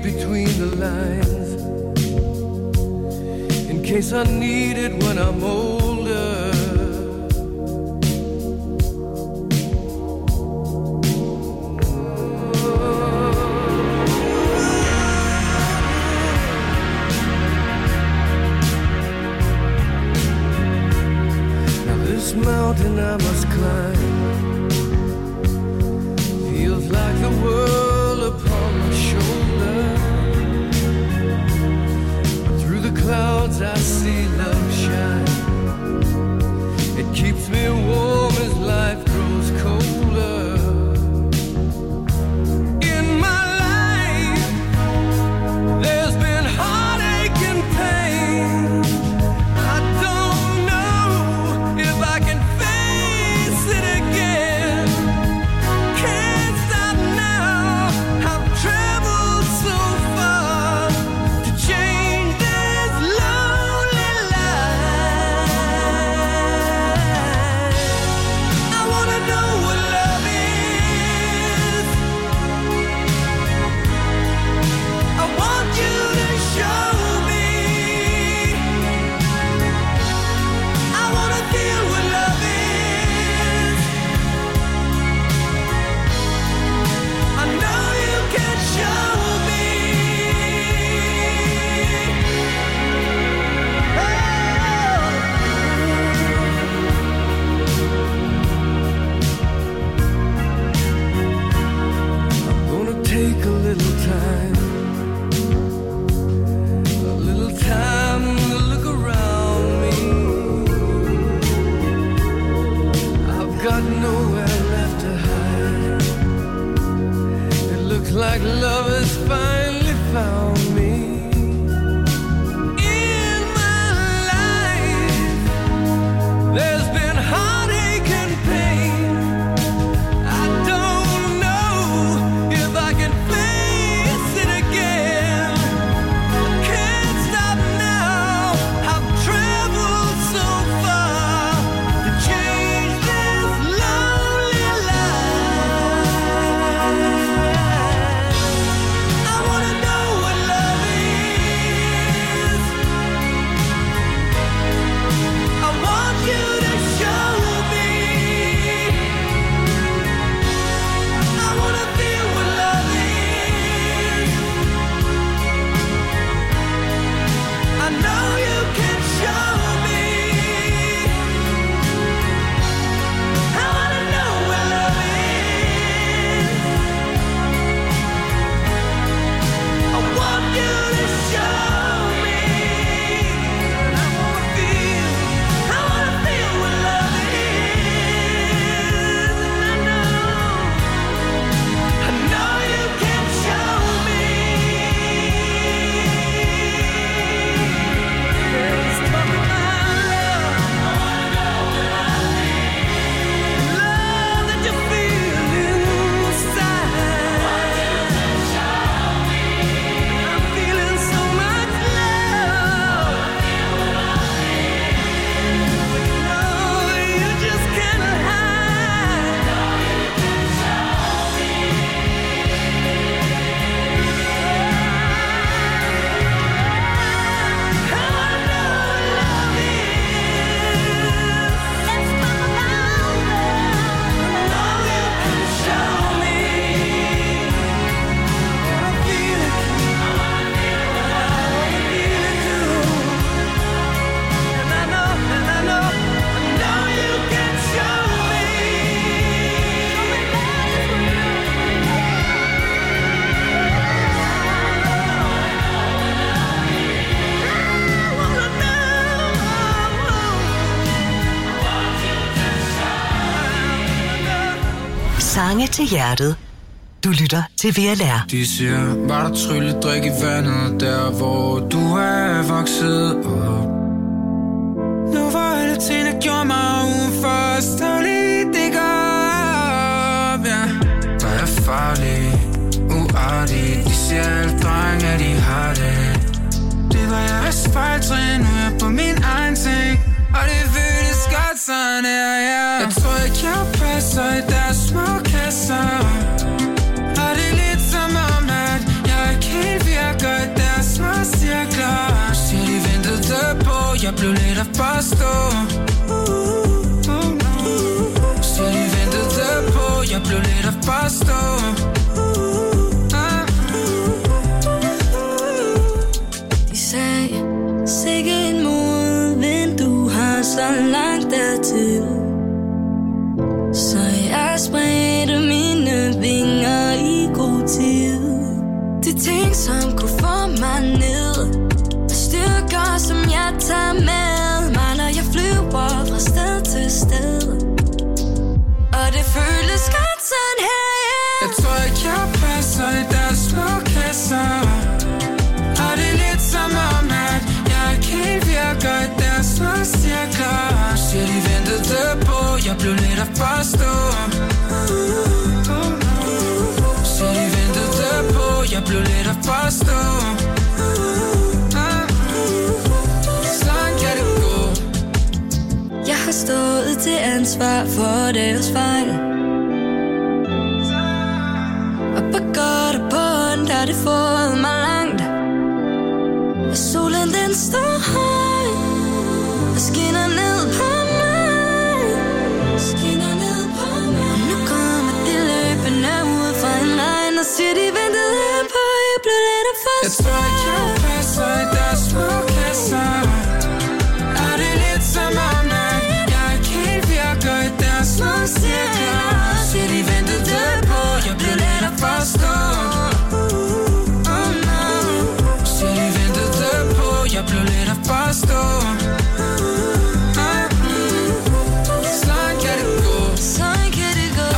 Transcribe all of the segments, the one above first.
between the lines, in case I need it when I'm older. Now this mountain I must climb feels like the world upon my shoulder. But through the clouds I see love shine. It keeps me warm as life grows colder. In my life there's been heartache and pain. I don't know if I can face it again. Can't stop now. I've traveled so far to change this lonely life. I wanna know what love is. I want you to show me. I wanna feel what love is. I know you can show me. I'm gonna take a little time to look around me. I've got nowhere left to hide. It looks like love has finally found me. In my life there's been heartache and pain. I don't know if I can face it again. I can't stop now. I've traveled so far to change this lonely life. I wanna know what love is. I want you to show me. I wanna feel what love is. I know you can show me. I wanna know what love is. I want you to show me. I wanna feel what love is. And I know you can show me. Let's talk about love. I wanna know what love is. Love that you feel inside. I'm feeling so much love. No, you just can't hide. I wanna know what love is. Let's talk about love. I know you can show me. I feel it. I wanna feel it too. And I know you can show me. Sange til hjertet. Du lytter til VLR. De siger, var der trylledrik i vandet, der hvor du er vokset op. Nu var alle ting, der gjorde mig udenfor, stadig det går op, ja. Der er farlig, uartig, de siger alle drenge, at de har det. Det var jeres fejltrin, nu er jeg på min egen ting, og det føles godt sådan her, ja. Jeg tror ikke, jeg passer i deres små kasser. Og det er lidt som om, at jeg ikke helt vil ting, som kunne få mig ned. Styrker, som jeg tager med mig, når jeg flyver fra sted til sted. Og det føles godt sådan her, yeah. Jeg tror ikke, jeg passer i deres slukasser. Og det er lidt som om, at jeg ikke helt virker i deres slukcirkler. Siger de ventede på, jeg blev lidt at forstå. Siger de ventede på, jeg blev lidt at forstå. Sådan kan det gå. Jeg har stået til ansvar for deres fejl. Og på godt og på ondt har det fået mig langt. Og solen den står høj og skinner ned på mig. Skinner ned på mig. Og nu kommer de løbende ud fra en regn og siger de ventede på, jeg blev lidt af forstå. Jeg tror ikke, jeg passer i deres slukasser. Er det lidt som om, at jeg ikke helt virker i deres slukcirkler. Siger de ventede på, jeg blev lidt at forstå. Siger de ventede på, jeg blev lidt at forstå. Sådan kan det gå. Sådan kan det gå.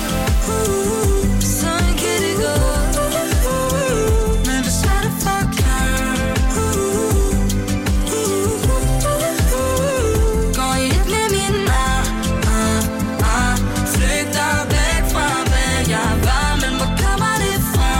Sådan kan det gå. Men det er svært at forklare. Går i et med min flygter væk fra, hvad jeg var, men hvor kommer det fra?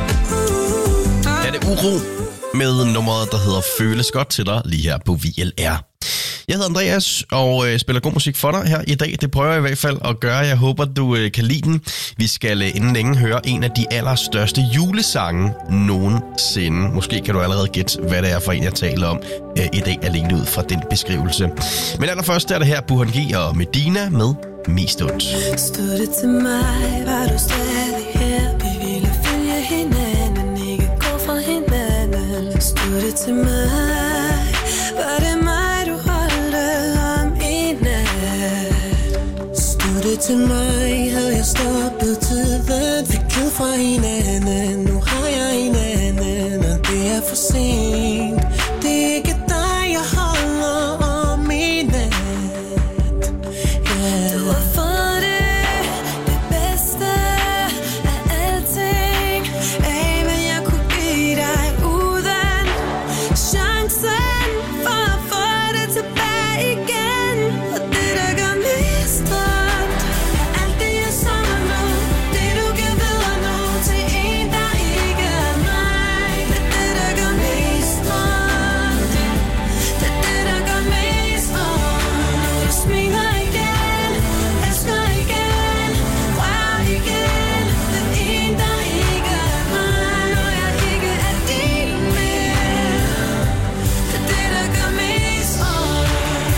Er det Uro med nummeret, der hedder Føles godt til dig, lige her på VLR. Jeg hedder Andreas og spiller god musik for dig her i dag. Det prøver jeg i hvert fald at gøre. Jeg håber, du kan lide den. Vi skal inden længe høre en af de allerstørste julesange nogensinde. Måske kan du allerede gætte, hvad det er for en, jeg taler om i dag, alene ud fra den beskrivelse. Men allerførst er det her Burhan G og Medina med Mest ondt. Stod det til mig, var du stadig her. Vi ville følge hinanden, ikke gå fra hinanden. Stod det til mig, var det mig, du holdte om i nat. Stod det til mig, havde jeg stoppet tiden. Fik givet fra hinanden, nu har jeg en anden, og det er for sent. Det er ikke dig, jeg holder om i nat. Du har fået det bedste af alting, af hvad jeg kunne give dig uden chancen for at få det tilbage igen. Og det der gør mest ondt er alt det jeg savner nu, det du giver videre nu til en der ikke er mig. Det er det der gør mest ondt. Det er det der gør mest ondt. Når du smiler igen, elsker igen, rører igen. Det er en der ikke er mig, når jeg ikke er din mere. Det er det der gør mest ondt.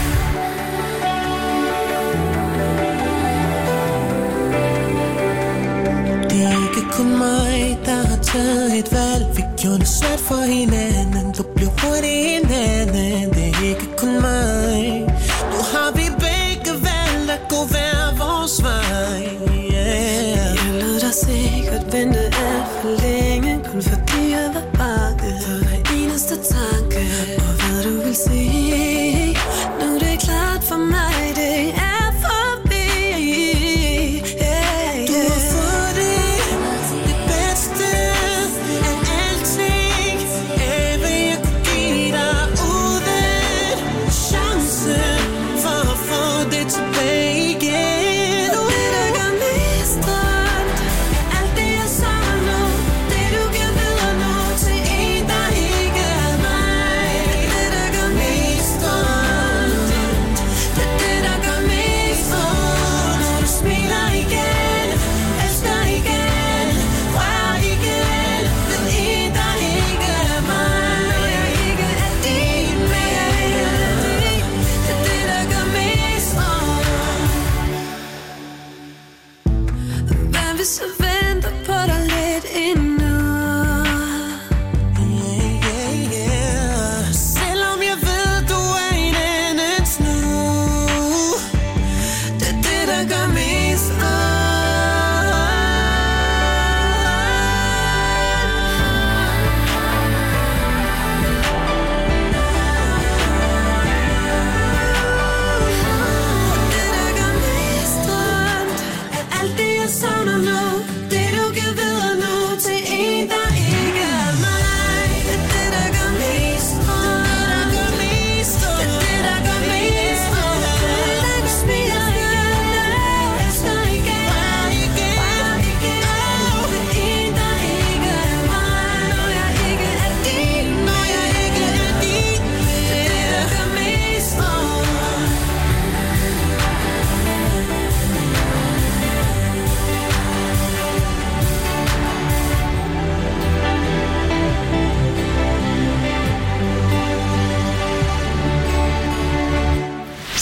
Det er ikke kun mig, der har taget et valg. Vi gjorde det svært for hinanden, du blev hurtigt hinanden. Det er ikke kun mig. Nu har vi begge valgt at gå hver vores vej, yeah. Jeg lod dig sikkert vente alt for længe, kun fordi jeg var bange for hver eneste tanke og hvad du vil sige. Nu er det klart for mig, det er forbi, yeah. Du har fået det bedste af alting, af hvad jeg kunne give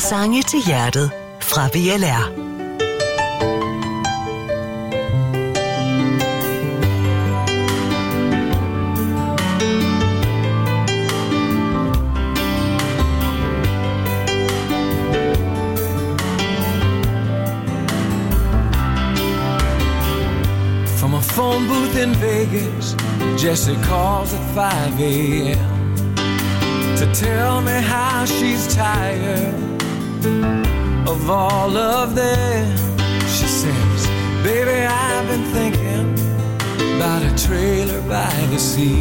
Sange til hjertet fra VLR. From a phone booth in Vegas, Jessie calls at 5 a.m. to tell me how she's tired of all of them. She says, baby, I've been thinking about a trailer by the sea.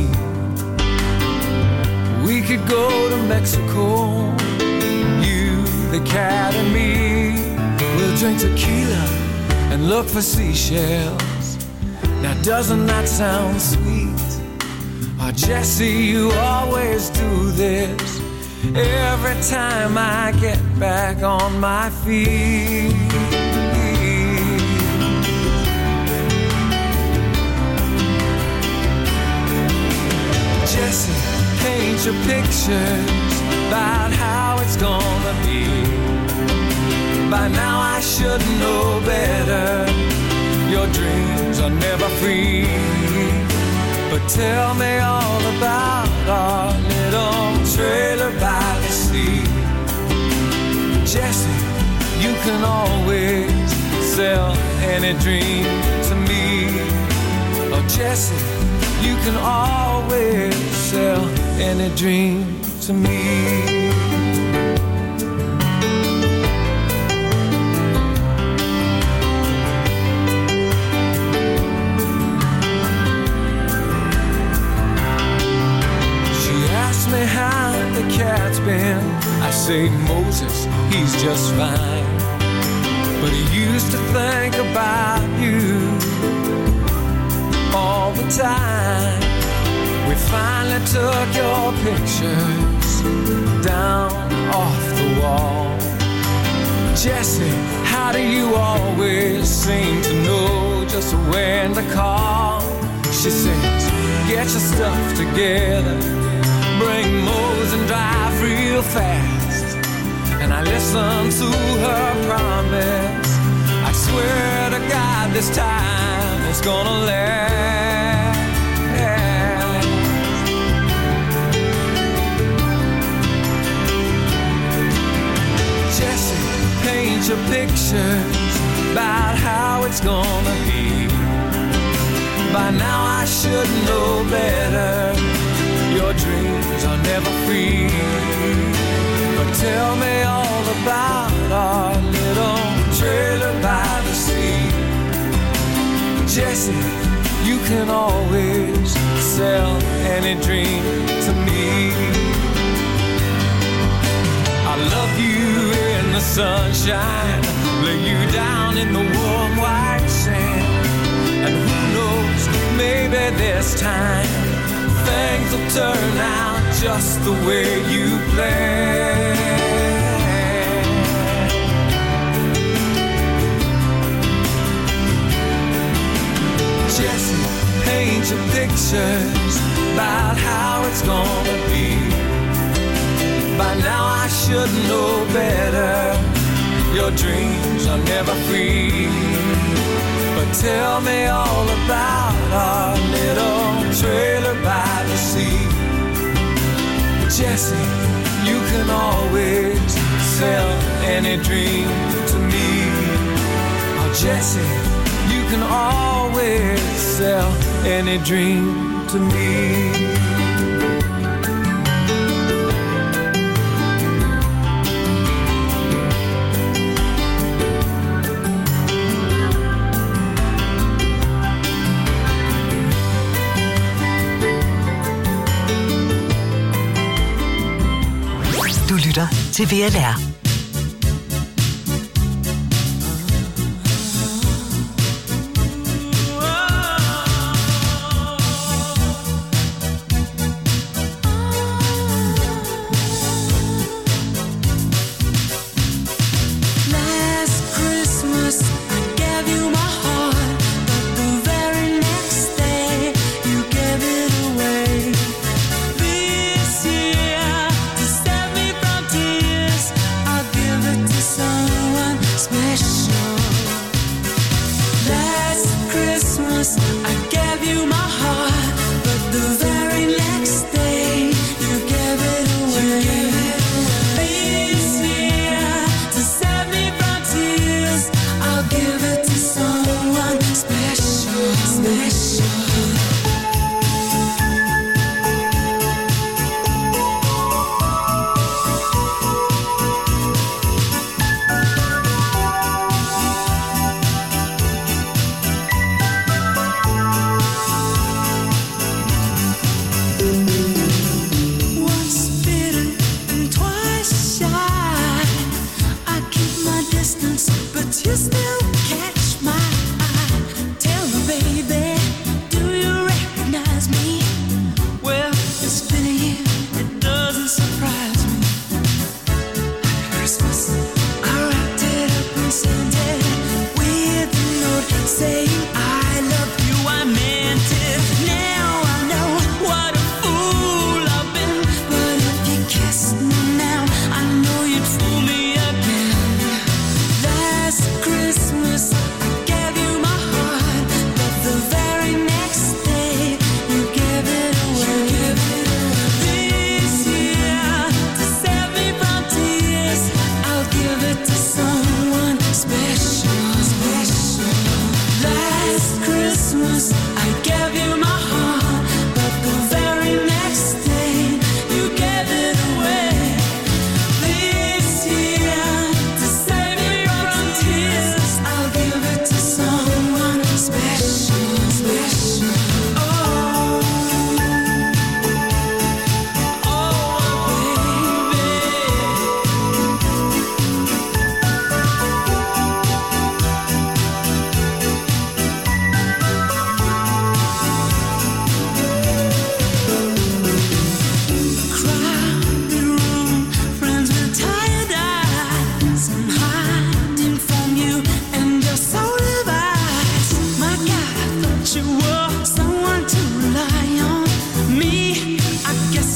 We could go to Mexico, you, the cat and me. We'll drink tequila and look for seashells. Now doesn't that sound sweet? Oh, Jessie, you always do this every time I get back on my feet. Jessie, paint your pictures about how it's gonna be. By now I should know better. Your dreams are never free. But tell me all about our little trailer by the sea. Jessie, you can always sell any dream to me. Oh, Jessie, you can always sell any dream to me. Me how the cat's been. I say Moses, he's just fine, but he used to think about you all the time. We finally took your pictures down off the wall. Jessie, how do you always seem to know just when to call? She says, get your stuff together, bring Mose and drive real fast. And I listen to her promise. I swear to God this time it's gonna last. Jessie, paint your pictures about how it's gonna be. By now I should know better. Your dreams are never free. But tell me all about our little trailer by the sea. Jessie, you can always sell any dream to me. I love you in the sunshine, lay you down in the warm white sand. And who knows, maybe this time things will turn out just the way you planned. Jessie, paint your pictures about how it's gonna be. By now I should know better. Your dreams are never free. But tell me all about our little trailer by the sea. Jessie, you can always sell any dream to me. Oh, Jessie, you can always sell any dream to me. Du lytter til VLR. This year, to save me from tears, I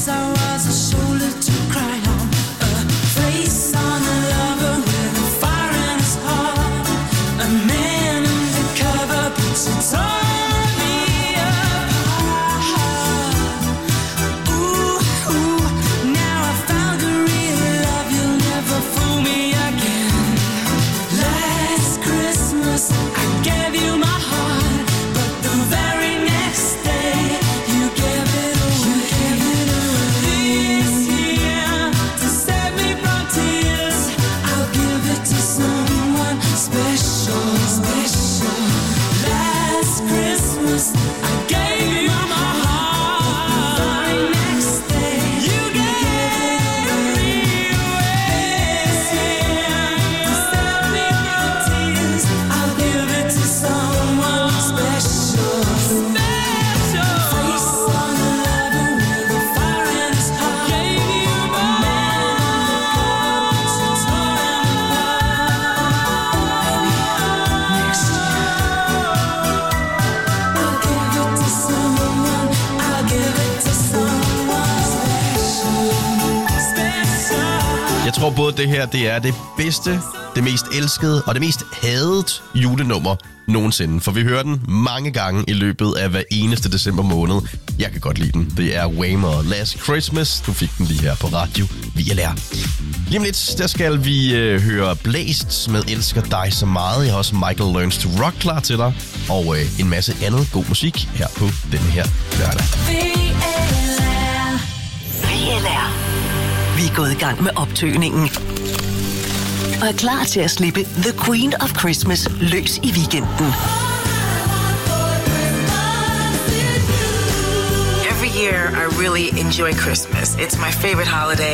guess I was a shoulder to cry on, a face on a lover with a fire in his heart, a man undercover puts it on. Jeg tror både det her, det er det bedste, det mest elskede og det mest hadet julenummer nogensinde. For vi hører den mange gange i løbet af hver eneste december måned. Jeg kan godt lide den. Det er Wham! Og Last Christmas. Du fik den lige her på radio VLR. Lige om lidt, der skal vi høre Blæst med Elsker dig så meget. Jeg har også Michael Learns to Rock klar til dig. Og en masse andet god musik her på denne her lørdag. VLR. Vi er gået i gang med optøningen og er klar til at slippe The Queen of Christmas løs i weekenden. Every year I really enjoy Christmas. It's my favorite holiday.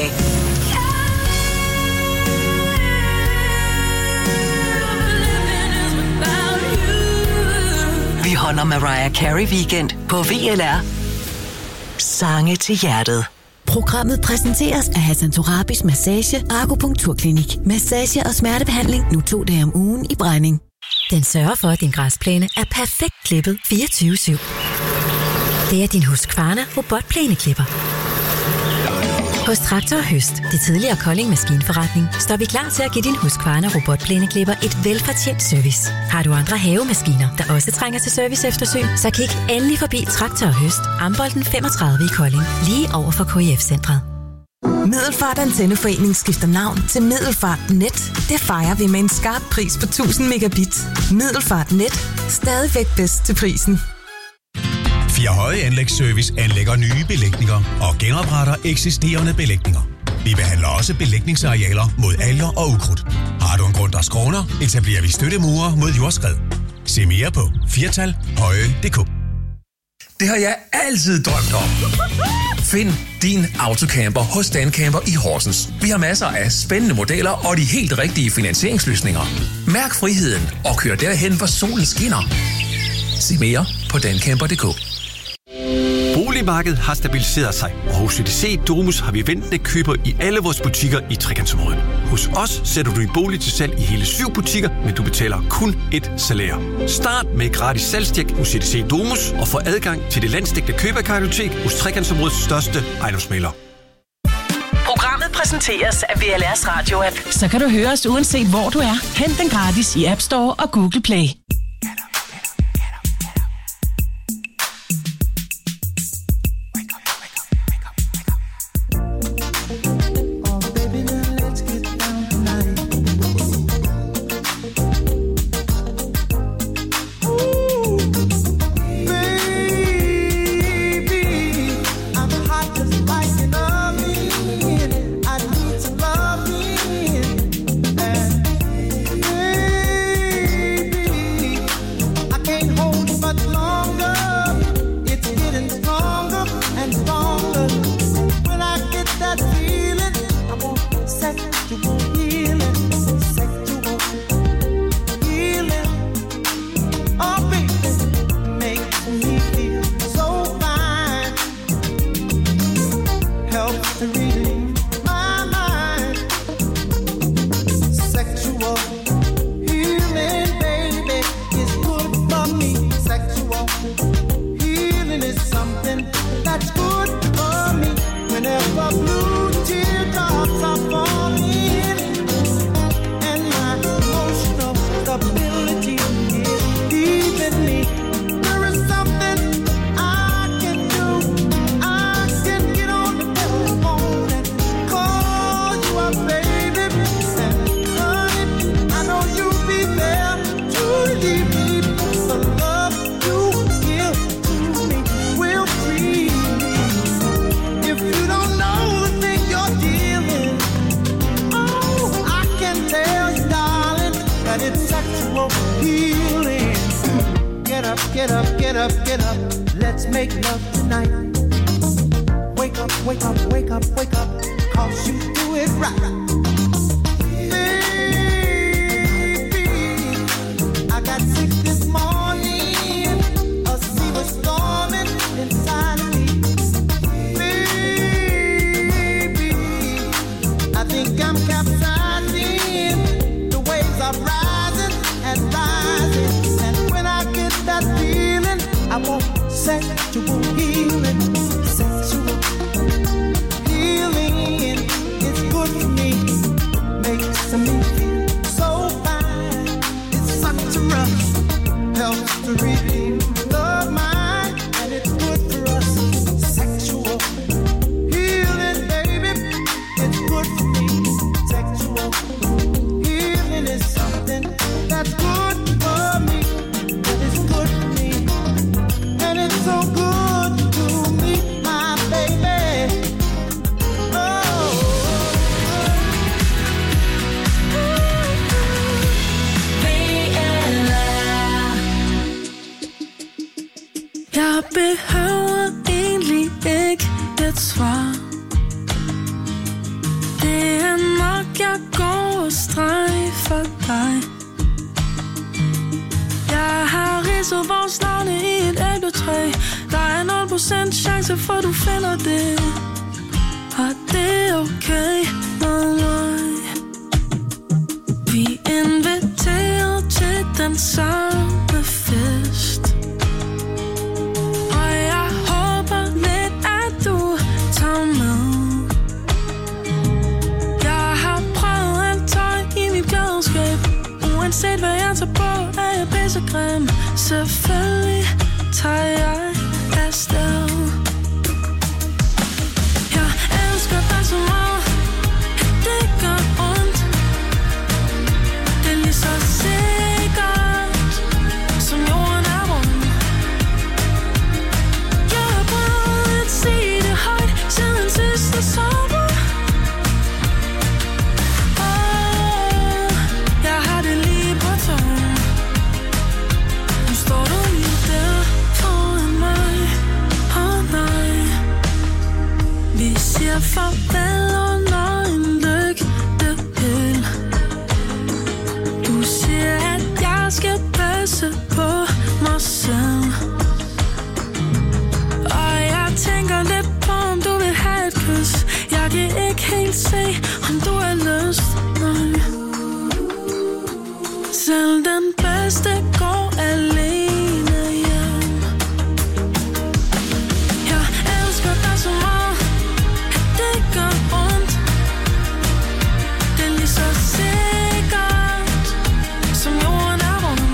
Vi holder Mariah Carey weekend på VLR. Sange til hjertet. Programmet præsenteres af Hassan Torabis Massage og Akupunkturklinik. Massage og smertebehandling nu 2 dage om ugen i Brejning. Den sørger for, at din græsplæne er perfekt klippet 24/7. Det er din Husqvarna robotplæneklipper. Hos Traktor Høst, det tidligere Kolding Maskinforretning, står vi klar til at give din Husqvarna robotplæneklipper et velfortjent service. Har du andre havemaskiner, der også trænger til service eftersyn, så kig endelig forbi Traktor Høst, Ambolten 35 i Kolding, lige over for KIF-centret. Middelfart Antenneforening skifter navn til Middelfart Net. Det fejrer vi med en skarp pris på 1000 megabit. Middelfart Net. Stadigvæk bedst til prisen. Firehøje Anlægsservice anlægger nye belægninger og genopretter eksisterende belægninger. Vi behandler også belægningsarealer mod alger og ukrudt. Har du en grund, der skråner, etablerer vi støttemurer mod jordskred. Se mere på firtalhøje.dk. Det har jeg altid drømt om. Find din autocamper hos Dancamper i Horsens. Vi har masser af spændende modeller og de helt rigtige finansieringsløsninger. Mærk friheden og kør derhen, hvor solen skinner. Se mere på dancamper.dk. Boligmarkedet har stabiliseret sig, og hos CDC Domus har vi ventende køber i alle vores butikker i Trekantsområdet. Hos os sætter du din bolig til salg i hele 7 butikker, men du betaler kun et salær. Start med gratis salgstjek hos CDC Domus og få adgang til det landsdækkende køberkartotek hos Trekantsområdets største ejendomsmægler. Programmet præsenteres af VLR's radio-app. Så kan du høre os uanset hvor du er. Hent den gratis i App Store og Google Play. get up, get up, get up. Let's make love tonight. Wake up, wake up, wake up, wake up. 'Cause you do it right. Baby, I got sick this morning. A sea was storming inside of me. Baby, I think I'm capsizing. The waves are rising and rising. And when I get that feeling, I want sexual healing. Sexual healing is good for me. Makes me feel so fine. It's such a rush. Helps to redeem the mind. And it's good for us. Sexual healing, baby. It's good for me. Sexual healing is something that's good for me. And it's good for me. And it's so good to me, my baby. Oh. Jeg behøver egentlig ikke et svar. Det er nok, jeg går og strejfer dig. Jeg har ridset vores navne i et æbletræ. Der er 0% chance for, du finder det. Og det er okay med mig. Vi inviterer til den samme fest. Og jeg håber lidt, at du tager med. Jeg har prøvet alt tøj i mit klædeskab. Uanset hvad jeg tager på, er jeg pissegrim. Selvfølgelig tager jeg afsted. Jeg elsker dig så meget, at det gør ondt. Det er lige så sikkert, som jorden er rund. Jeg har prøvet at sige det højt siden sidste sommer. Jeg har det lige på tungen. Nu står du lige der foran mig. Åh nej. Vi siger farvel under en lygtepæl. Du siger, at jeg skal passe på mig selv. Og jeg tænker lidt på, om du vil have et kys. Jeg kan ikke helt se, om du har lyst. Nej. Selv den bedste går alene hjem. Jeg elsker dig så meget, at det gør ondt. Det er lige så sikkert, som jorden er rund.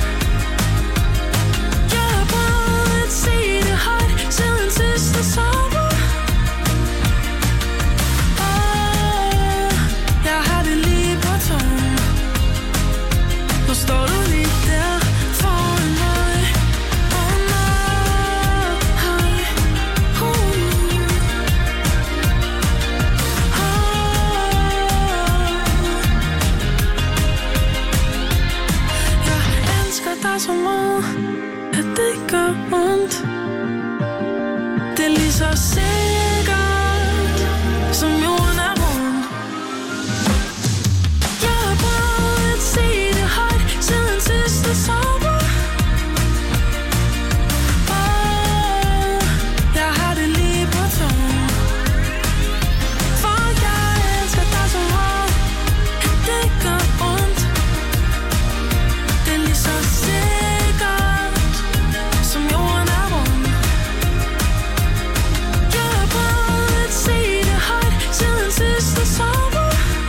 Jeg har prøvet at sige det højt siden sidste sommer. Jeg har det lige på tungen. Nu står du lige der foran mig. Oh nej. Jeg elsker dig så meget, at det gør ondt. Det er lige så sikkert, som jorden er rund. Jeg har prøvet at sige det højt siden sidste sommer. Jeg har det lige på tungen. For jeg elsker dig så meget, at det gør ondt. Det er lige så sikkert, som jorden er rund. Jeg har prøvet at sige det højt siden sidste sommer.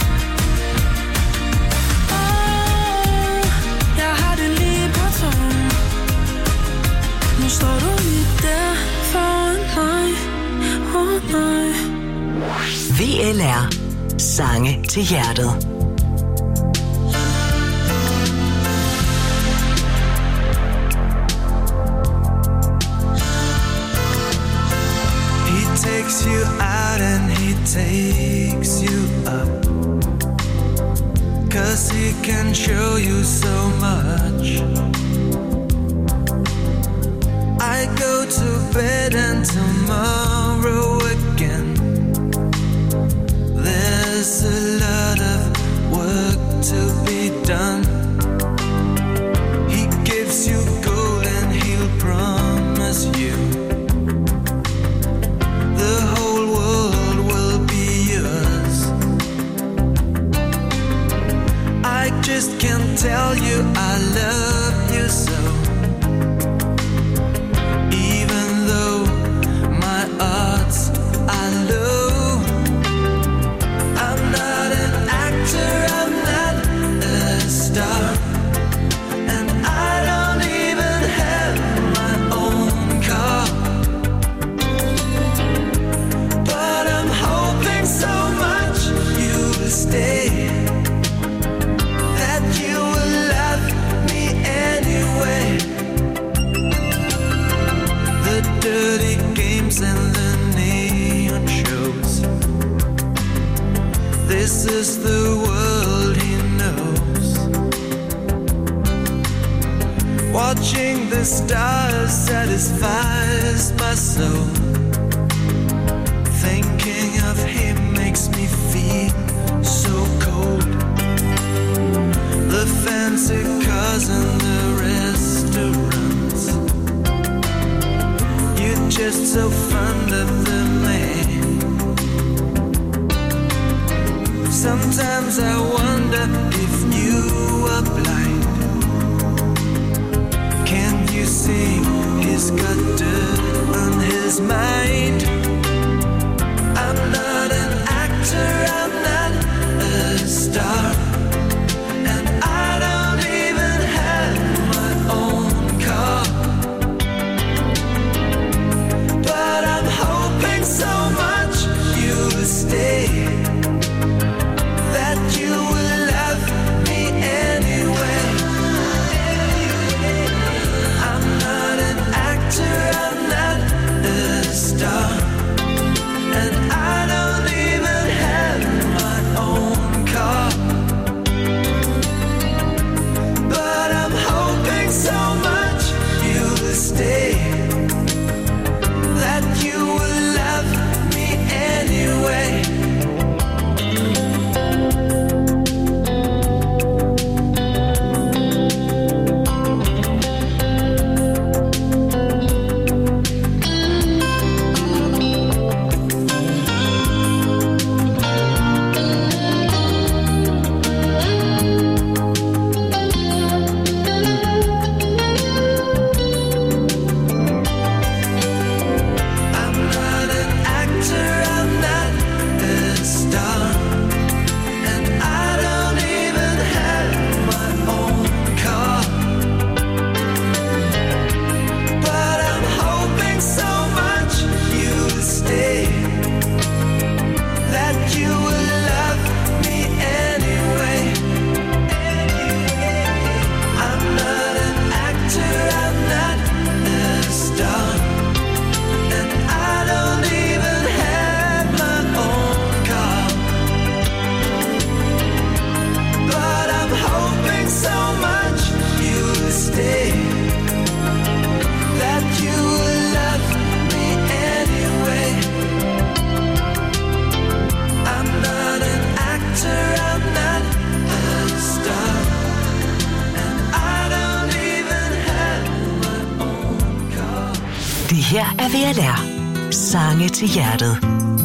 Jeg har det lige på tungen. Nu står du lige der foran mig. Oh nej. VLR. Sange til hjertet. He takes you out and he takes you up, 'cause he can show you so much. I go to bed and tomorrow again. There's a lot of work to be done. He gives you gold and he'll promise you the whole world will be yours. I just can't tell you I love you so. Dirty games and the neon shows. This is the world he knows. Watching the stars satisfies my soul. Thinking of him makes me feel so cold. The fancy cars and the restaurants. You're just so fond of the man. Sometimes I wonder if you are blind. Can't you see he's got dirt on his mind? I'm not an actor, I'm not a star. And I don't even have my own car. But I'm hoping so much you'll stay, that you will love me anyway. I'm not an actor, I'm not a star. And I don't even have my own car. But I'm hoping so much you'll stay, that you will love me anyway. Det her er VLR. Sange til hjertet.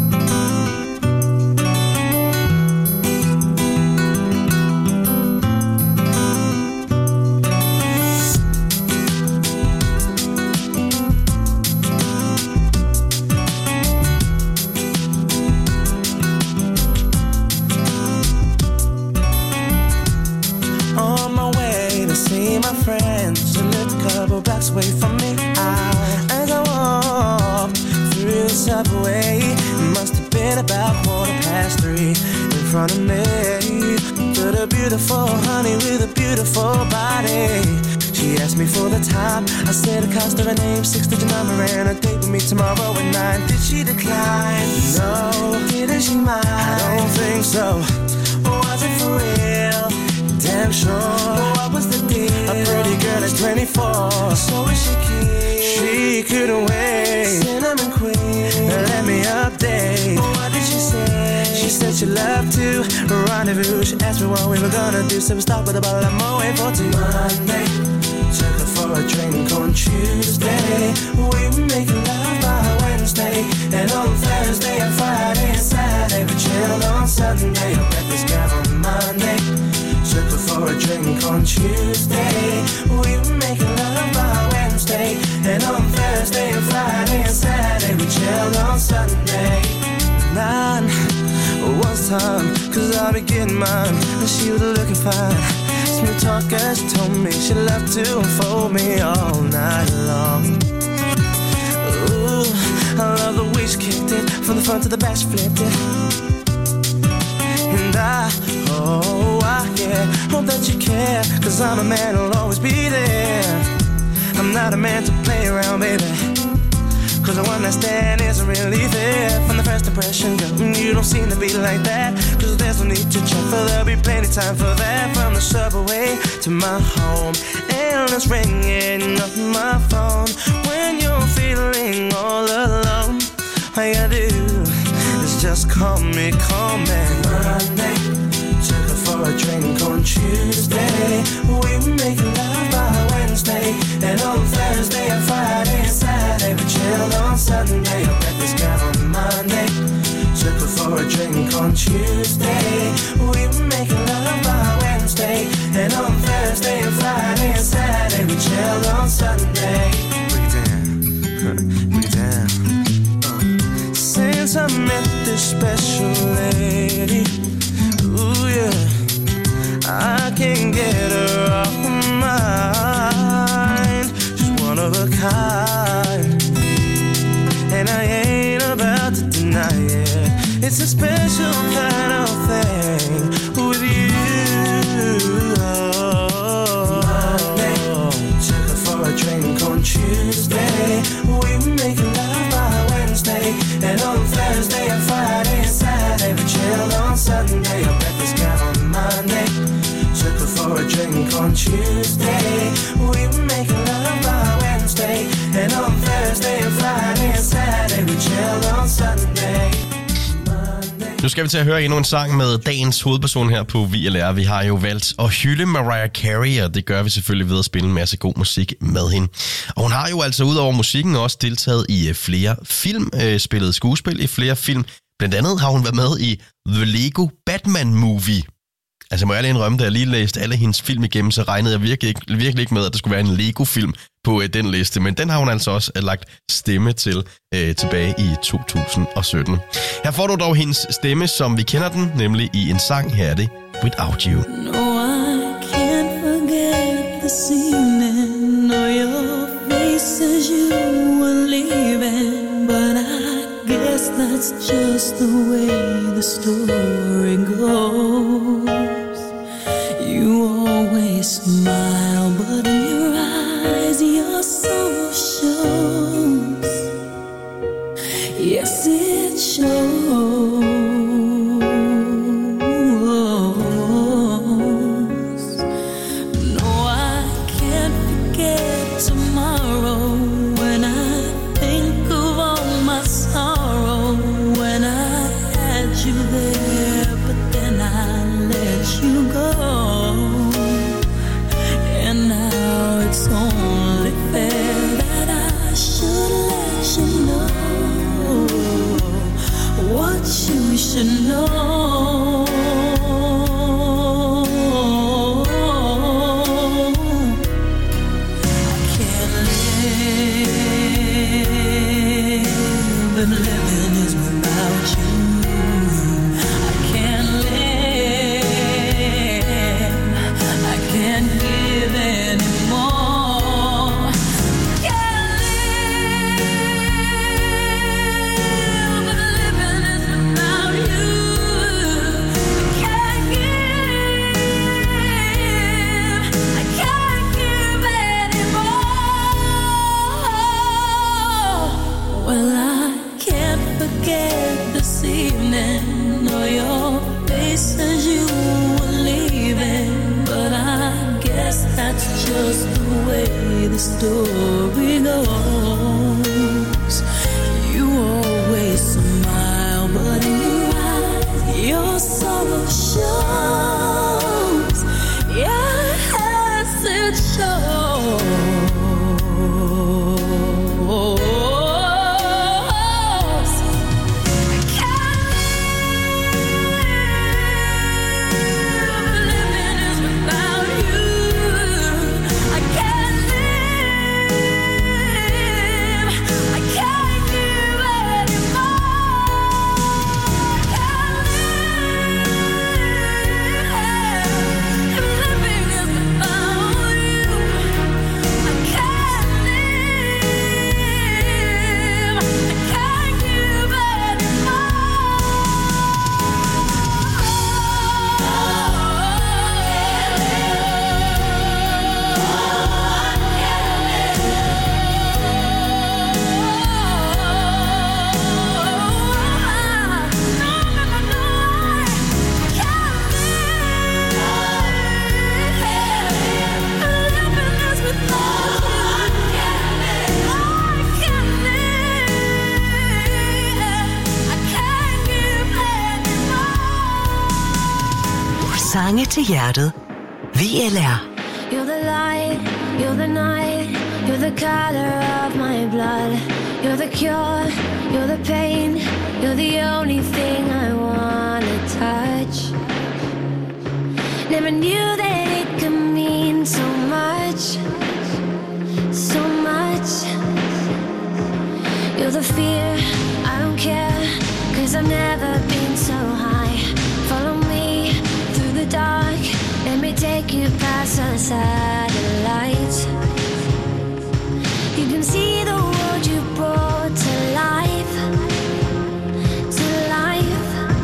On my way to see my friends, who lived a couple blocks away from me. As I walked through the subway, it must have been about 3:15. In front of me stood a beautiful honey with a beautiful body. She asked me for the time. I said the cost of her name, 6-digit number, and a date with me tomorrow at 9. Did she decline? No. Didn't she mind? I don't think so. Was it for real? Damn sure. What was the deal? A pretty girl is 24. So is she keen? She we couldn't wait. Cinnamon queen, let me update. What did she say? She said she loved to rendezvous. She asked me what we were gonna do, so we stopped with a bottle of Moët for Monday. Took her for a drink on Tuesday. We were making love by Wednesday. And on Thursday and Friday and Saturday we chilled on Sunday. I met this guy on Monday. Took her for a drink on Tuesday. We were making love by Wednesday. And on Thursday and Friday and Saturday we chilled on Sunday. 9 was time, cause I'll be getting mine. And she was looking fine. Smooth talker, she told me she loved to unfold me all night long. Ooh, I love the way she kicked it. From the front to the back she flipped it. And I hope that you care, cause I'm a man who'll always be there. I'm not a man to play around, baby, cause the one I stand isn't really there. From the first impression, girl, you don't seem to be like that. Cause there's no need to check, for there'll be plenty time for that. From the subway to my home, and it's ringing off my phone. When you're feeling all alone, all you gotta do is just call me, call me. Monday, took her for a drink on Tuesday. We were making love by Wednesday. And on Thursday and Friday and Saturday we chilled on Sunday. I met this guy on Monday. Took her for a drink on Tuesday. We were making love by Wednesday. And on Thursday and Friday and Saturday we chilled on Sunday. Break it down, break it down. Since I met this special lady, ooh yeah, I can't get her off my mind. She's one of a kind, and I ain't about to deny it. It's a special kind of thing with you. Monday, took her for a drink on Tuesday. We were making love by Wednesday. And on Thursday and Friday and Saturday we chilled on Sunday. I met this guy on Monday. Took her for a drink on Tuesday. We were making love by Wednesday. And on Thursday and Friday and Saturday we chilled on Sunday. Nu skal vi til at høre endnu en sang med dagens hovedperson her på VLR. Vi har jo valgt at hylde Mariah Carey, og det gør vi selvfølgelig ved at spille en masse god musik med hende. Og hun har jo altså ud over musikken også deltaget i flere film, spillet skuespil i flere film. Blandt andet har hun været med i The Lego Batman Movie. Altså må jeg lige indrømme, da jeg lige læste alle hendes film igennem, så regnede jeg virkelig ikke med, at der skulle være en Lego-film på den liste. Men den har hun altså også lagt stemme til tilbage i 2017. Her får du dog hendes stemme, som vi kender den, nemlig i en sang. Her er det Without You. No, I can't forget this evening, or your face as you were leaving. But I guess that's just the way the story goes. You always smile, but in your eyes your soul shows. Yes, it shows. No, I can't forget tomorrow when I think of all my sorrow. When I had you there, but then I let you go. And now it's only fair that I should let you know what you should know. I can't live if living is without you. I can't live, I can't give anymore. Can't live if living is without you. I can't give anymore. Well, I can't forget this evening, or your face as you were leaving. But I guess that's just the way the story goes. Sange til hjertet. VLR. You're the light, you're the night, you're the color of my blood. You're the cure, you're the pain, you're the only thing I wanna touch. Never knew that it could mean so much, so much. You're the fear, I don't care, 'cause I've never been so high. Follow me through the dark, let me take you past the satellites. You can see the world you brought to life, to life.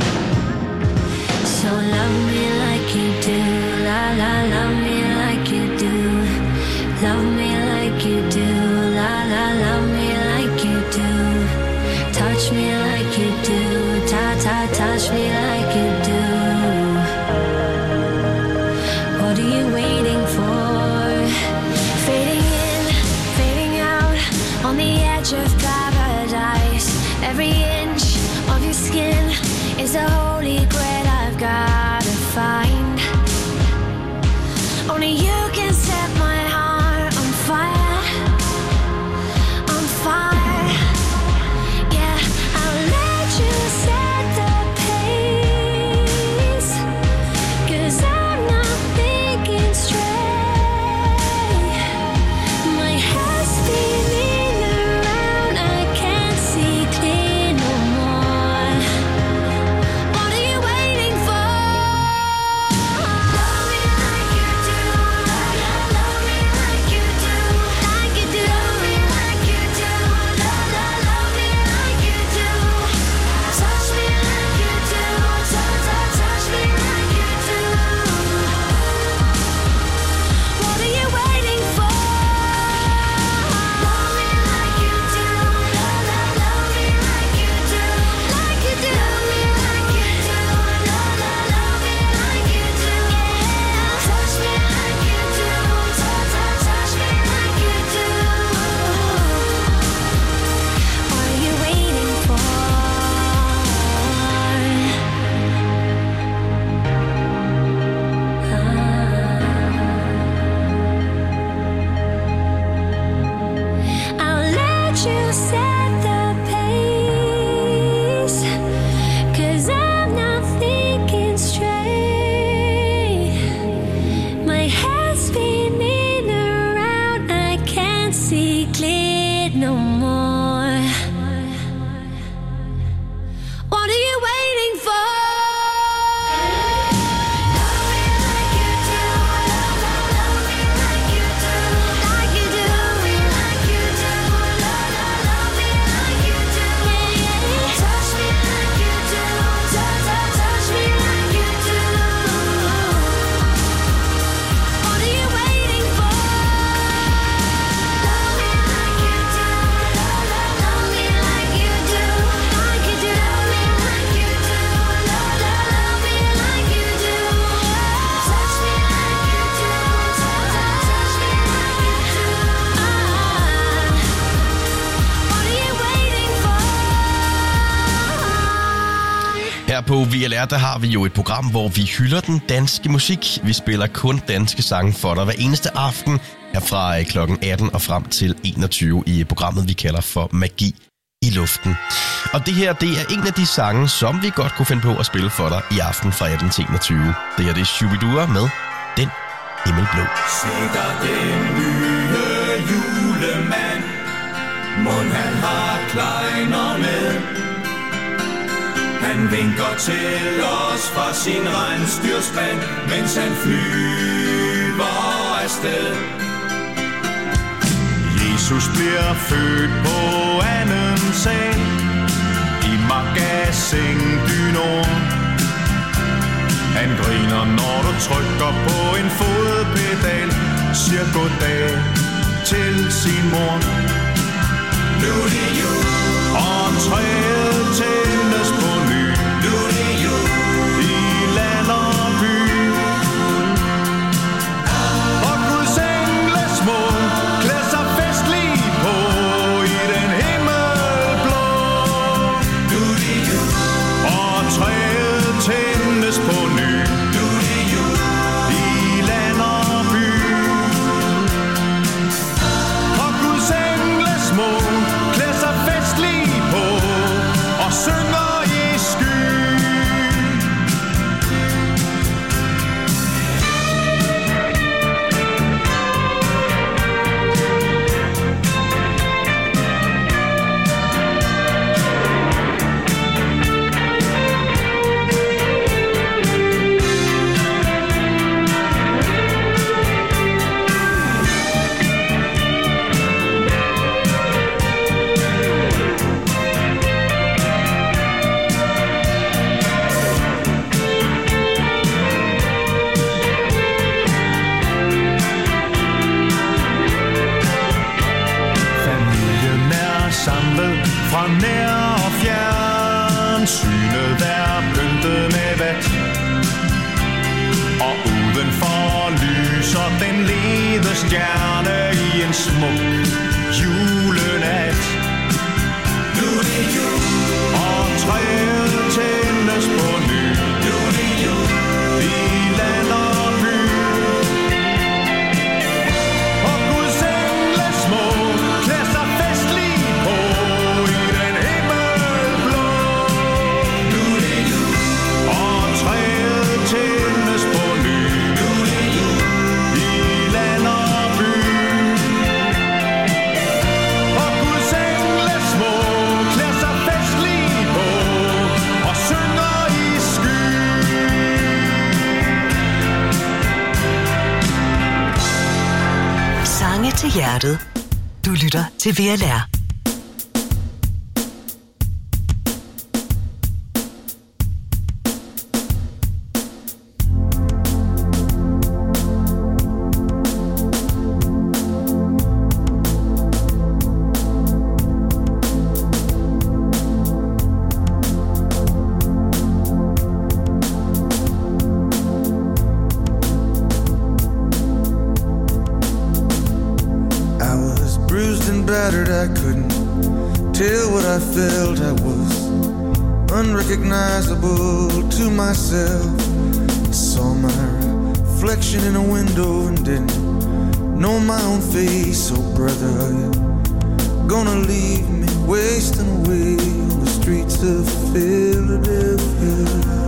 So love me like you do, la la, love me like you do. Love me like you do, la la, love me like you do. Touch me like you do, ta ta, touch me like you do. What are you waiting for? Fading in, fading out, on the edge of paradise. Every inch of your skin is a holy grail I've gotta find. Only you can set my heart on fire, on fire. Yeah, I'll let you set the pace, 'cause I'm not thinking straight. My head's spinning around, I can't see clear no more. What are you waiting for? Love me like you do, love me like you do, like you do. Love me like you do, love me like you do. Touch me like you do, touch me like you do. What are you waiting for? Love me like you do, love me like you do, like you do. Love me like you do, love me like you do. Touch me like you do, touch me like you do. What are you waiting for? I'll let you set the pace, 'cause I'm not thinking straight. My head's spinning around, I can't see clear no more. What are you waiting for? Love me like you do, love me like you do, like you do. Love me like you do, love me like you do. Touch me like you do, touch me like you do. What are you waiting for? Love me like you do, love me like you do, like you do. Love me like you do, love me like you do. Touch me like you do, touch me like you do. What are you waiting for? Her på VLR, der har vi jo et program, hvor vi hylder den danske musik. Vi spiller kun danske sange for dig hver eneste aften, her fra klokken 18 og frem til 21 i programmet, vi kalder for Magi i Luften. Og det her, det er en af de sange, som vi godt kunne finde på at spille for dig i aften fra 18 til 21. Det her, det er Shubidua med Den Himmelblå. Sikkert den nye julemand, mon han har klejner med. Han vinker til os fra sin rensdyrspand, mens han flyver afsted. Jesus bliver født på anden sal i magasin du Nord. Han griner, når du trykker på en fodpedal, siger goddag til sin mor. Nu er det jul, og træet tændes på ny. nu er det jul, I land og by. Og Guds engle små klæder sig festligt på i den himmelblå. nu er det jul, Og træet tændes på ny. nu er det jul, Taget er pyntet med vat, og udenfor lyser den lede stjerne i en smuk julenat. Nu er det jul, og træet tændes på ny. Nu er det jul, i land og by. Og Guds engle små klæder sig festligt på i den himmelblå. Nu er det jul, og træet tændes på ny. Nu er det jul, i land og by. Og Guds engle små klæder sig festligt på og synger i sky. Sange til hjertet. Du lytter til VLR. I was bruised and battered, I couldn't tell what I felt. I was unrecognizable to myself. I saw my reflection in a window and didn't know my own face. Oh brother, are you gonna leave me wasting away on the streets of Philadelphia?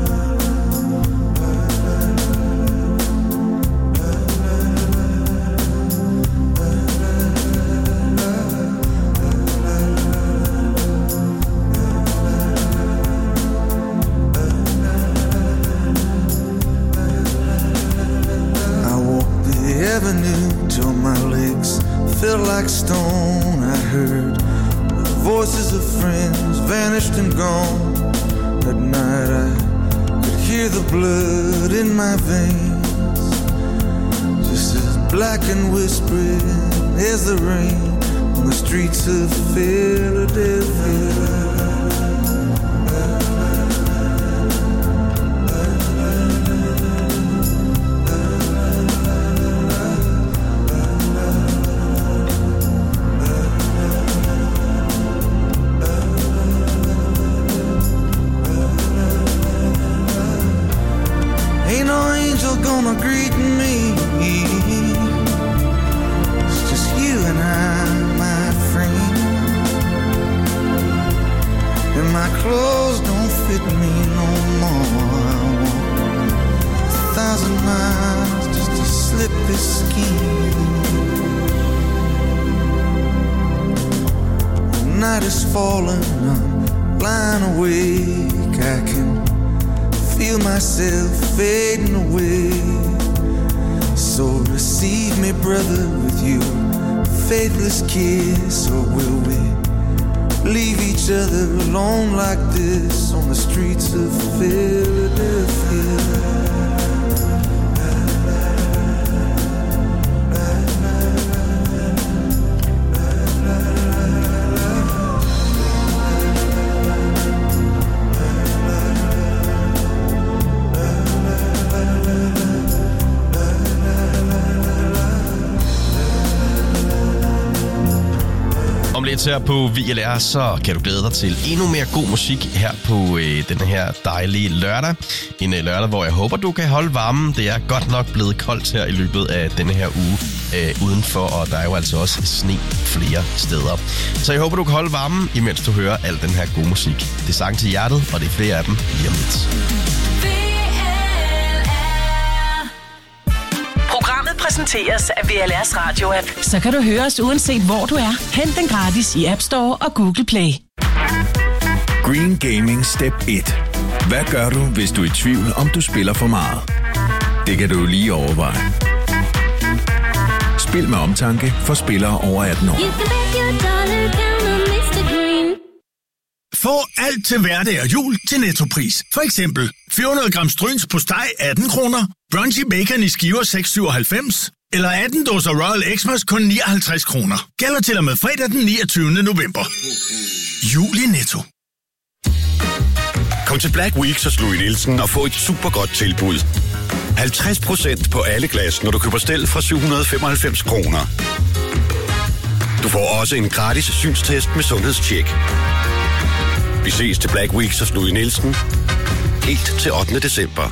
Till my legs felt like stone. I heard the voices of friends vanished and gone. At night I could hear the blood in my veins, just as black and whispering as the rain on the streets of Philadelphia. Gonna greet me. It's just you and I, my friend. And my clothes don't fit me no more. I walk 1,000 miles just to slip this skin. The night is falling, I'm lying awake. I can feel myself fading away. So receive me, brother, with your faithless kiss. Or will we leave each other alone like this on the streets of Philadelphia? Her på VLR, så kan du glæde dig til endnu mere god musik her på denne her dejlige lørdag. En lørdag, hvor jeg håber, du kan holde varmen. Det er godt nok blevet koldt her i løbet af denne her uge udenfor, og der er jo altså også sne flere steder. Så jeg håber, du kan holde varmen, imens du hører al den her gode musik. Det er sang til hjertet, og det er flere af dem lige om lidt. Præsenteres af VLR's radio-app. Så kan du høre os uanset hvor du er. Hent den gratis i App Store og Google Play. Green Gaming Step 1. Hvad gør du, hvis du er i tvivl, om du spiller for meget? Det kan du lige overveje. Spil med omtanke for spillere over 18 år. Få alt til hverdag og jul til Nettopris. For eksempel 400 gram Stryns på steg 18 kroner, Brunchy Bacon i skiver 6,97 eller 18 dåser Royal Xmas kun 59 kroner. Gælder til og med fredag den 29. november. Jul i Netto. Kom til Black Week hos Louis Nielsen og få et super godt tilbud. 50% på alle glas, når du køber stel fra 795 kroner. Du får også en gratis synstest med sundhedstjek. Vi ses til Black Week hos Louis Nielsen. Helt til 8. december.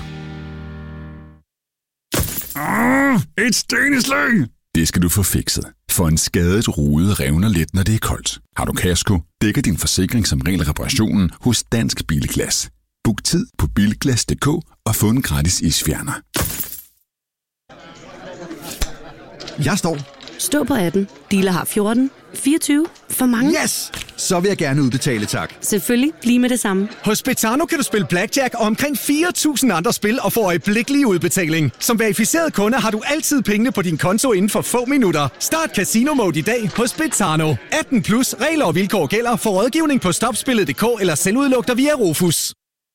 Et steneslæng! Det skal du få fikset. For en skadet rude revner let, når det er koldt. Har du kasko, dækker din forsikring som regel reparationen hos Dansk Bilglas. Book tid på bilglas.dk og få en gratis isfjerner. Jeg står. Stå på 18. Dealer har 14. 24. For mange. Yes! Så vil jeg gerne udbetale, tak. Selvfølgelig. Lige med det samme. Hos Betano kan du spille blackjack og omkring 4.000 andre spil og få øjeblikkelig udbetaling. Som verificeret kunde har du altid pengene på din konto inden for få minutter. Start Casino Mode i dag hos Betano. 18 plus regler og vilkår gælder for rådgivning på stopspillet.dk eller selvudlugter via Rufus.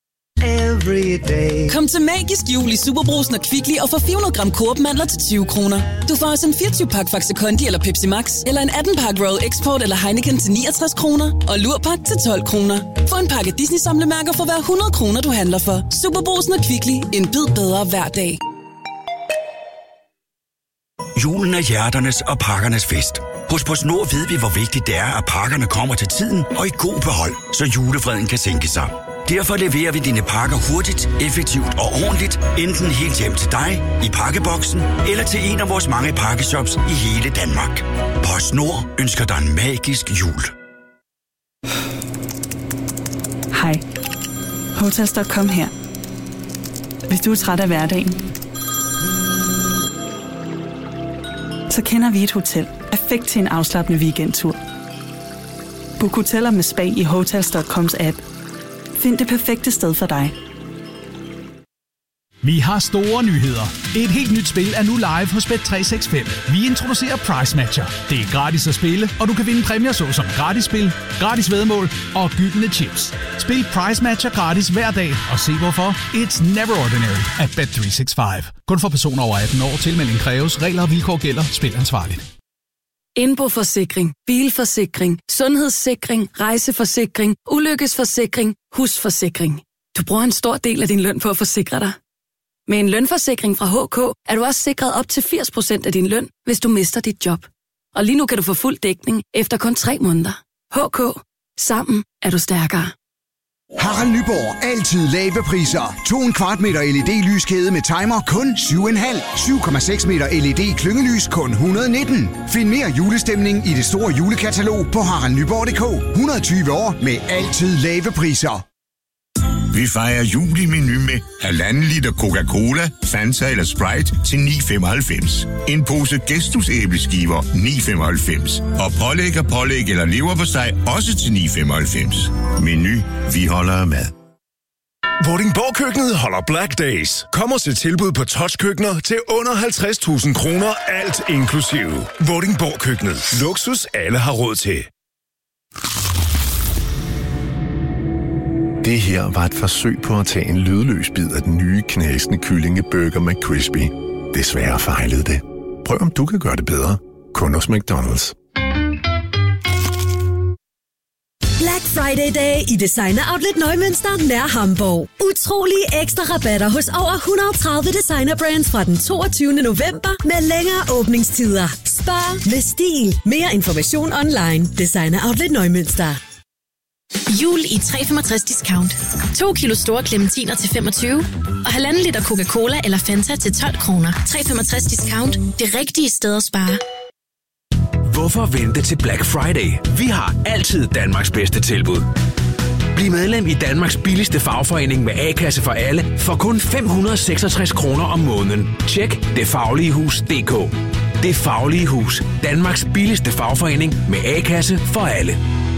Kom til Magisk Jul i Superbrugsen og Kvickly og få 400 gram Coop-mandler til 20 kroner. Du får også en 24-pak Faxe Kondi eller Pepsi Max, eller en 18-pak Royal Export eller Heineken til 69 kroner, og Lurpak til 12 kroner. Få en pakke Disney-samlemærker for hver 100 kroner, du handler for. Superbrugsen og Kvickly. En bid bedre hver dag. Julen er hjerternes og pakkernes fest. Hos PostNord ved vi, hvor vigtigt det er, at pakkerne kommer til tiden og i god behold, så julefreden kan sænke sig. Derfor leverer vi dine pakker hurtigt, effektivt og ordentligt, enten helt hjem til dig, i pakkeboksen, eller til en af vores mange pakkeshops i hele Danmark. PostNord ønsker dig en magisk jul. Hej. Hotels.com her. Hvis du er træt af hverdagen, så kender vi et hotel perfekt til en afslappende weekendtur. Book hoteller med spa i Hotels.coms app. Find det perfekte sted for dig. Vi har store nyheder. Et helt nyt spil er nu live hos Bet365. Vi introducerer Price Matcher. Det er gratis at spille, og du kan vinde præmier såsom gratis spil, gratis væddemål og gyldne chips. Spil Price Matcher gratis hver dag, og se hvorfor. It's never ordinary at Bet365. Kun for personer over 18 år. Tilmelding kræves. Regler og vilkår gælder. Spil ansvarligt. Indboforsikring, bilforsikring, sundhedssikring, rejseforsikring, ulykkesforsikring, husforsikring. Du bruger en stor del af din løn på at forsikre dig. Med en lønforsikring fra HK er du også sikret op til 80% af din løn, hvis du mister dit job. Og lige nu kan du få fuld dækning efter kun 3 måneder. HK. Sammen er du stærkere. Harald Nyborg. Altid lave priser. 2,25 meter LED-lyskæde med timer kun 7,5. 7,6 meter LED klyngelys kun 119. Find mere julestemning i det store julekatalog på haraldnyborg.dk. 120 år med altid lave priser. Vi fejrer jul i Meny med 1,5 liter Coca-Cola, Fanta eller Sprite til 9,95. En pose Gestus æbleskiver 9,95. Og pålæg eller leverpostej også til 9,95. Meny, vi holder af mad. Vordingborg Køkkenet holder Black Days. Kom og se tilbud på touchkøkkener til under 50.000 kroner, alt inklusive. Vordingborg Køkkenet. Luksus alle har råd til. Det her var et forsøg på at tage en lydløs bid af den nye knasende kyllingeburger McCrispy. Desværre fejlede det. Prøv om du kan gøre det bedre. Kun hos McDonald's. Black Friday Day i Designer Outlet Neumünster nær Hamburg. Utrolige ekstra rabatter hos over 130 designer brands fra den 22. november med længere åbningstider. Spar med stil. Mere information online. Designer Outlet Neumünster. Jul i 365 discount. 2 kilo store clementiner til 25 og 1,5 liter Coca-Cola eller Fanta til 12 kroner. 365 discount. Det rigtige sted at spare. Hvorfor vente til Black Friday? Vi har altid Danmarks bedste tilbud. Bliv medlem i Danmarks billigste fagforening med A-kasse for alle for kun 566 kroner om måneden. Tjek detfagligehus.dk. Det Faglige Hus. Danmarks billigste fagforening med A-kasse for alle.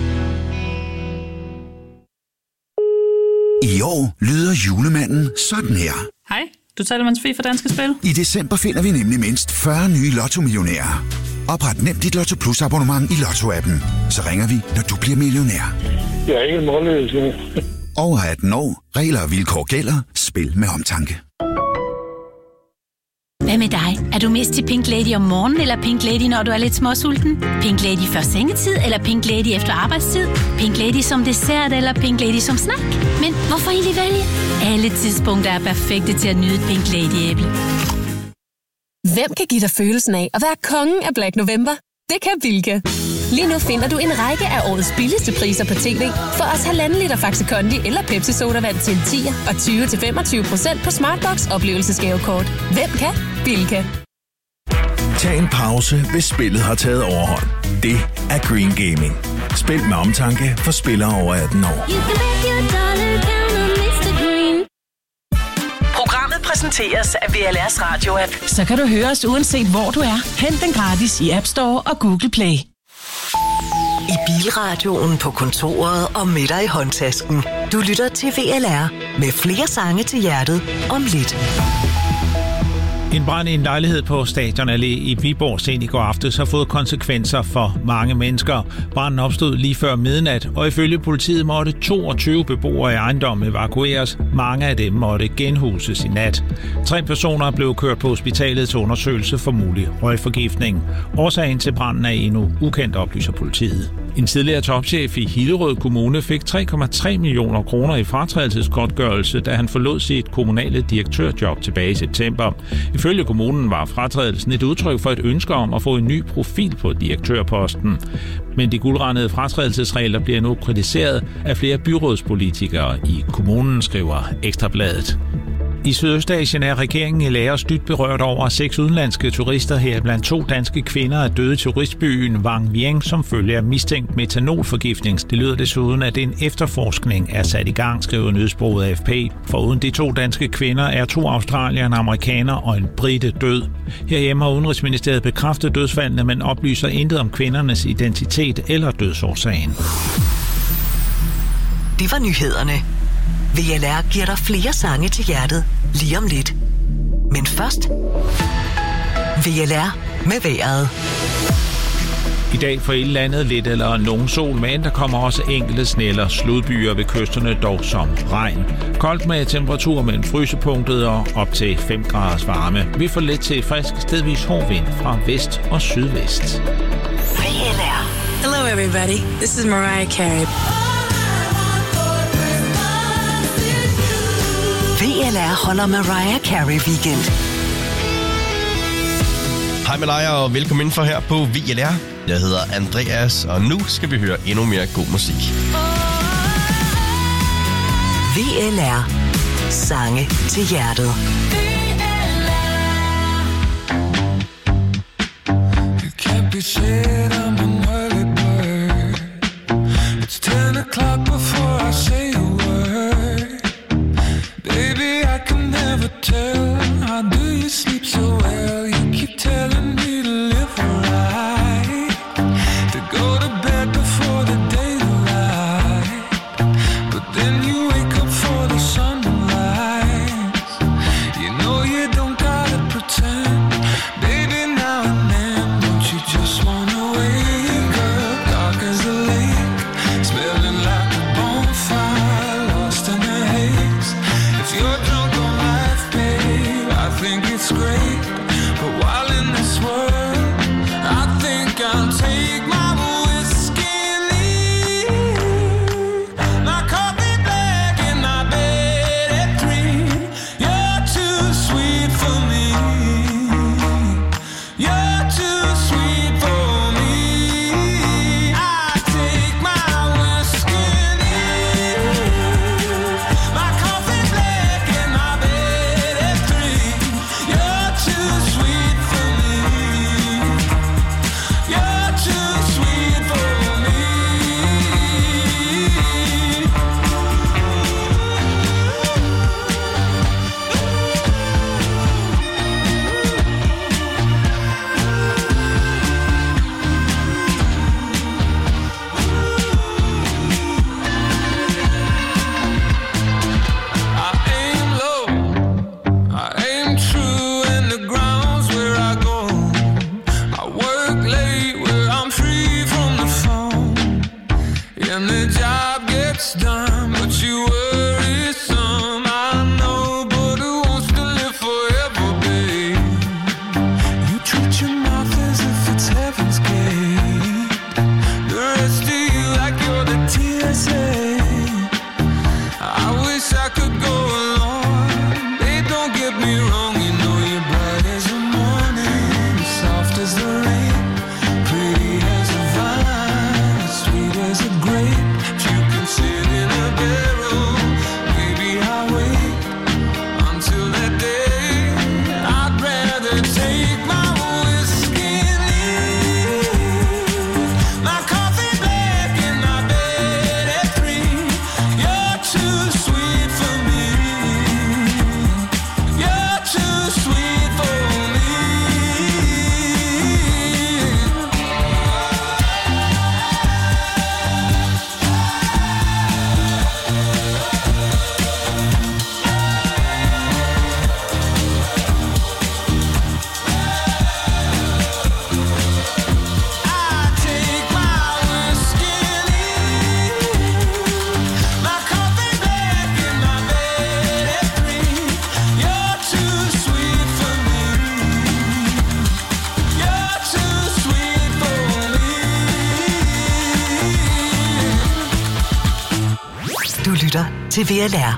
I år lyder julemanden sådan her. Hej, du taler med Sofie fra Danske Spil. I december finder vi nemlig mindst 40 nye Lotto-millionærer. Opret nemt dit Lotto Plus abonnement i Lotto-appen. Så ringer vi, når du bliver millionær. Jeg er ikke målløs. Over 18 år. Regler og vilkår gælder. Spil med omtanke. Hvad med dig? Er du mest til Pink Lady om morgenen, eller Pink Lady, når du er lidt småsulten? Pink Lady før sengetid, eller Pink Lady efter arbejdstid? Pink Lady som dessert, eller Pink Lady som snack? Men hvorfor egentlig vælge? Alle tidspunkter er perfekte til at nyde et Pink Lady-æble. Hvem kan give dig følelsen af at være kongen af Black November? Det kan Bilka. Lige nu finder du en række af årets billigste priser på tv. For os 1,5 liter Faxe Kondi eller Pepsi Sodavand til 10'er og 20-25% på Smartbox oplevelsesgavekort. Hvem kan? Bilka. Tag en pause, hvis spillet har taget overhånd. Det er Green Gaming. Spil med omtanke for spillere over 18 år. Programmet præsenteres af VLR's Radio-app. Så kan du høre os uanset hvor du er. Hent den gratis i App Store og Google Play. I bilradioen, på kontoret og med dig i håndtasken. Du lytter til VLR med flere sange til hjertet om lidt. En brand i en lejlighed på Stadion Allé i Viborg sent i går aftes har fået konsekvenser for mange mennesker. Branden opstod lige før midnat, og ifølge politiet måtte 22 beboere i ejendommen evakueres. Mange af dem måtte genhuses i nat. 3 personer blev kørt på hospitalet til undersøgelse for mulig røgforgiftning. Årsagen til branden er endnu ukendt, oplyser politiet. En tidligere topchef i Hillerød Kommune fik 3,3 millioner kroner i fratrædelsesgodtgørelse, da han forlod sit kommunale direktørjob tilbage i september. Ifølge kommunen var fratrædelsen et udtryk for et ønske om at få en ny profil på direktørposten. Men de guldrandede fratrædelsesregler bliver nu kritiseret af flere byrådspolitikere i kommunen, skriver Ekstrabladet. I Sydøstasien er regeringen i Laos dybt berørt over 6 udenlandske turister her, blandt 2 danske kvinder er døde i turistbyen Vang Vieng som følge af mistænkt metanolforgiftning. Det lyder desuden, at en efterforskning er sat i gang, skriver nyhedsbureauet AFP. Foruden de 2 danske kvinder er 2 australier, en amerikaner og en brite død. Herhjemme har Udenrigsministeriet bekræftet dødsfaldene, men oplyser intet om kvindernes identitet eller dødsårsagen. Det var nyhederne. VLR giver dig flere sange til hjertet lige om lidt. Men først VLR med vejret. I dag for hele landet lidt eller nogen sol, men der kommer også enkelte snælder, sludbyer ved kysterne, dog som regn. Koldt med temperatur mellem frysepunktet og op til 5 graders varme. Vi får lidt til frisk stedvis hård vind fra vest og sydvest. VLR. Hello everybody, this is Mariah Carey. VLR holder Mariah Carey weekend. Hej med dig og velkommen indenfor her på VLR. Jeg hedder Andreas, og nu skal vi høre endnu mere god musik. VLR. Sange til hjertet. You can't be shit, I'm an early bird. It's 10 o'clock before I say a word. Baby, I can never tell. How do you sleep so well? You keep telling me to live right, to go to bed before the daylight, but then you wake up for the sunrise. You know you don't gotta pretend. Baby, now and then, don't you just wanna wake up dark as a lake, smelling like a bonfire, lost in the haze. If you're drunk on life, babe, I think it's great. But while in this world, I think I'll take my whiskey and leave. My coffee black and my bed at 3. You're too sweet for me. You're too sweet for me. I take my whiskey and leave. My coffee black and my bed at 3. You're too lytter til VLR.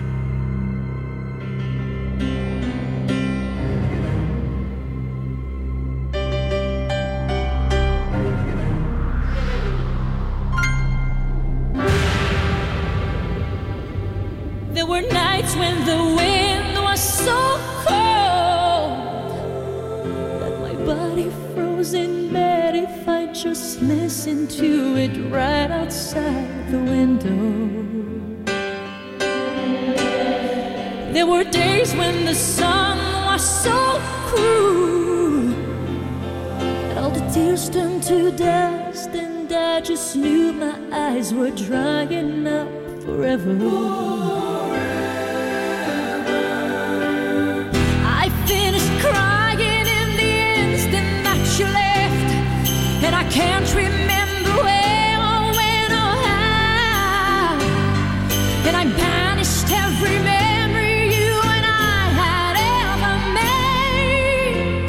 There were nights when the wind was so cold that my body froze in bed if I just listened to it right outside the window. There were days when the sun was so cruel that all the tears turned to dust, and I just knew my eyes were drying up forever. I finished crying in the instant that you left, and I can't remember where or when or how, and I banished every memory you and I had ever made.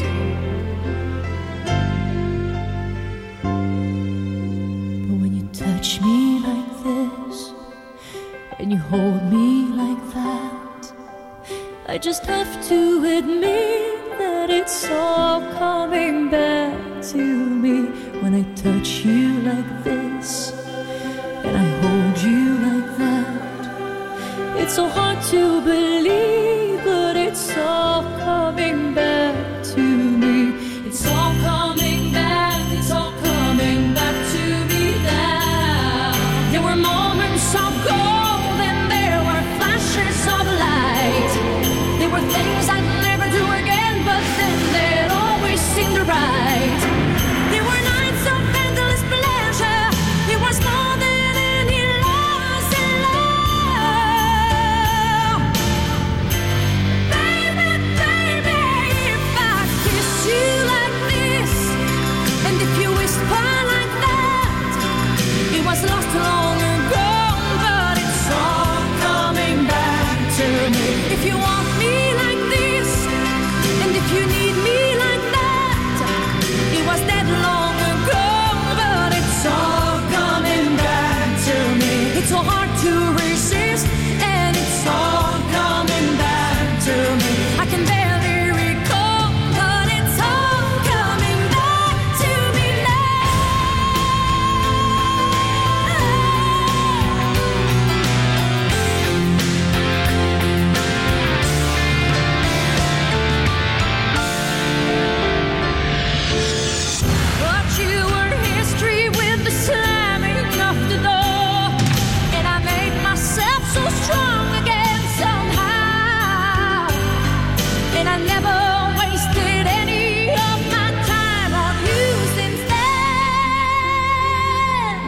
But when you touch me like this and you hold me like that, I just have to admit that it's all coming back to me. When I touch you like this and I hold you like that, it's so hard to believe, but it's all coming back to me. It's all coming back, it's all coming back to me now. There were moments of gold and there were flashes of light. There were things I'd never do again, but then they'd always seem right. There were nights of endless pleasure. It was more than any loss in love. Baby, baby, if I kiss you like this, and if you whisper like that, it was lost long ago, but it's all coming back to me. If you want me like this, and if you need me like that, it was dead long ago, but it's all coming back to me. It's so hard to resist, and it's all coming back to me. I can barely recall, but it's all coming back to me But you were history with the slamming of the door, and I made myself so strong again somehow. And I never wasted any of my time on you since then.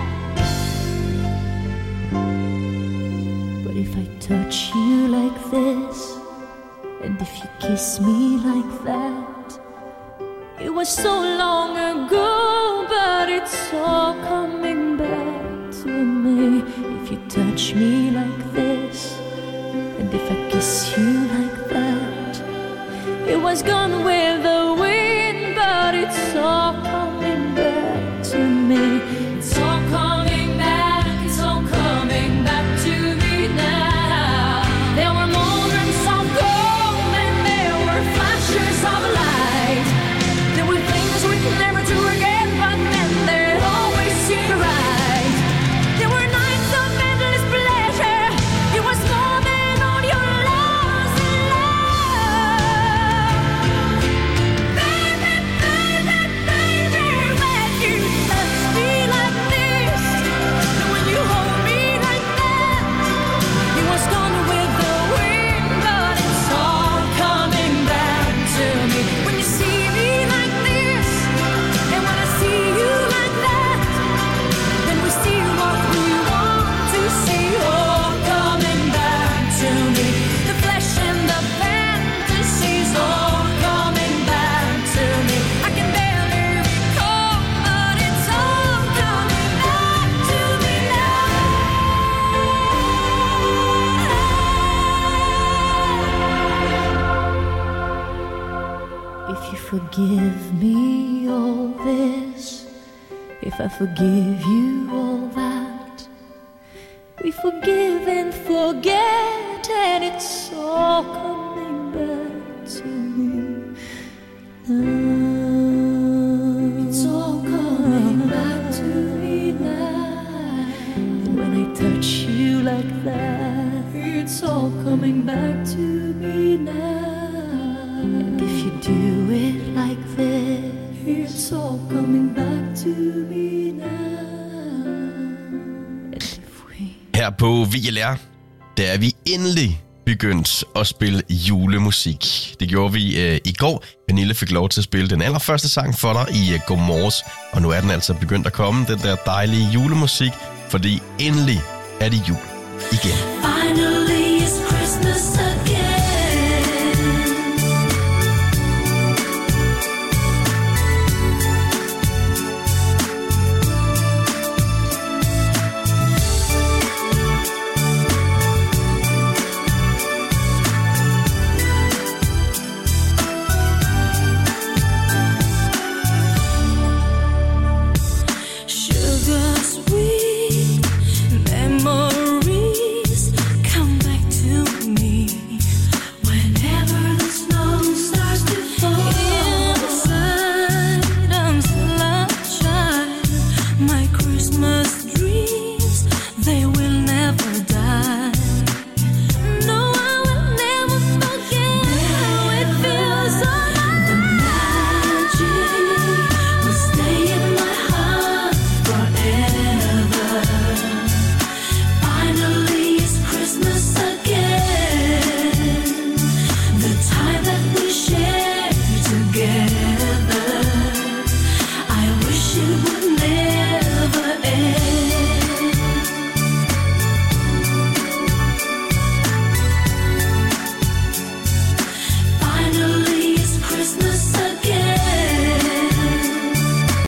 But if I touch you like this, and if you kiss me like that, it was so long ago, but it's all coming back to me. If you touch me like this, and if I kiss you like that, it was gone with the wind, but it's all coming back to me. It's all coming back, it's all coming back to me now. There were moments of gold and there were flashes of light. There were things we'd never do again, but then they'd always seem right. There were nights of endless pleasure. It was more than all your loss in love. Baby, baby, baby, when you touch me like this, and when you hold me like that, it was gone with the wind, but it's all coming back to me. When you see me like this, and when I see you like that, then we see what we want to see, all coming back to me. The flesh and the fantasies, all coming back to me. I can barely recall, but it's all coming back to me now. If you forgive me all this, if I forgive you all that, We forgive and forget, and it's all coming back to me now. It's all coming back to me now. And when I touch you like that, it's all coming back to me now. And if you do it like this, it's all coming back to me now. Her på VLR, der er vi endelig begyndt at spille julemusik. Det gjorde vi i går. Pernille fik lov til at spille den allerførste sang for dig i Godmorges. Og nu er den altså begyndt at komme, den der dejlige julemusik, fordi endelig er det jul igen. Finally